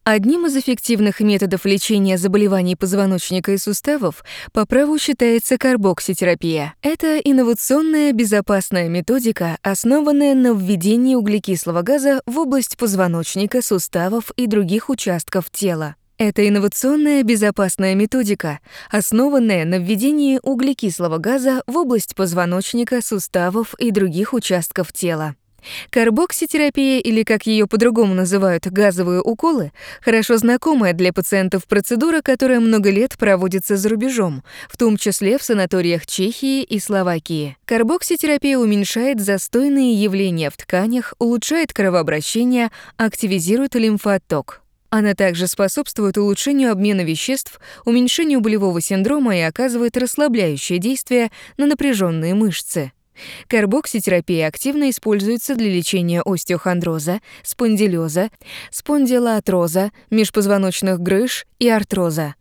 Одним из эффективных методов лечения заболеваний позвоночника и суставов по праву считается карбокситерапия. Это инновационная безопасная методика, основанная на введении углекислого газа в область позвоночника, суставов и других участков тела. Это инновационная безопасная методика, основанная на введении углекислого газа в область позвоночника, суставов и других участков тела. Карбокситерапия, или как ее по-другому называют газовые уколы, хорошо знакомая для пациентов процедура, которая много лет проводится за рубежом, в том числе в санаториях Чехии и Словакии. Карбокситерапия уменьшает застойные явления в тканях, улучшает кровообращение, активизирует лимфоотток. Она также способствует улучшению обмена веществ, уменьшению болевого синдрома и оказывает расслабляющее действие на напряженные мышцы. Карбокситерапия активно используется для лечения остеохондроза, спондилоза, спондилоартроза, межпозвоночных грыж и артроза.